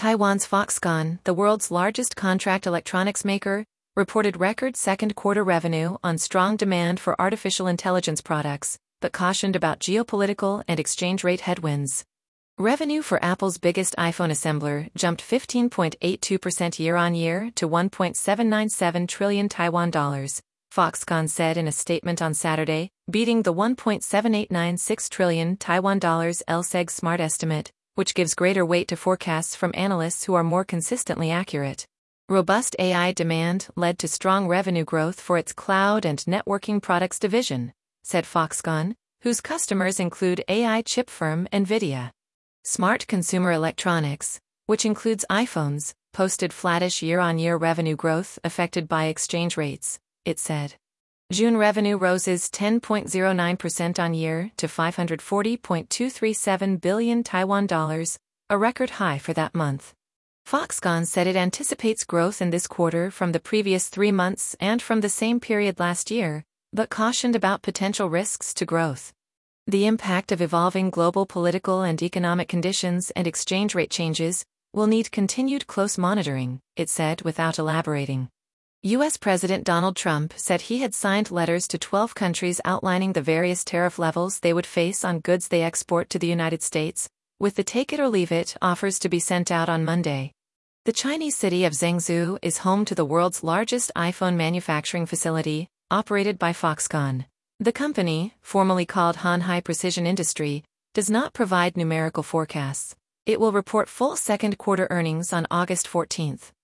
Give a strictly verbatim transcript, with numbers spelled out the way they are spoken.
Taiwan's Foxconn, the world's largest contract electronics maker, reported record second quarter revenue on strong demand for artificial intelligence products, but cautioned about geopolitical and exchange rate headwinds. Revenue for Apple's biggest iPhone assembler jumped fifteen point eight two percent year-on-year to one point seven nine seven trillion Taiwan dollars, Foxconn said in a statement on Saturday, beating the one point seven eight nine six trillion Taiwan dollars L S E G Smart estimate, which gives greater weight to forecasts from analysts who are more consistently accurate. Robust A I demand led to strong revenue growth for its cloud and networking products division, said Foxconn, whose customers include A I chip firm NVIDIA. Smart consumer electronics, which includes iPhones, posted flattish year-on-year revenue growth affected by exchange rates, it said. June revenue rose ten point zero nine percent on year to five hundred forty point two three seven billion Taiwan dollars, a record high for that month. Foxconn said it anticipates growth in this quarter from the previous three months and from the same period last year, but cautioned about potential risks to growth. The impact of evolving global political and economic conditions and exchange rate changes will need continued close monitoring, it said without elaborating. U S President Donald Trump said he had signed letters to twelve countries outlining the various tariff levels they would face on goods they export to the United States, with the take-it-or-leave-it offers to be sent out on Monday. The Chinese city of Zhengzhou is home to the world's largest iPhone manufacturing facility, operated by Foxconn. The company, formerly called Hanhai Precision Industry, does not provide numerical forecasts. It will report full second quarter earnings on August fourteenth.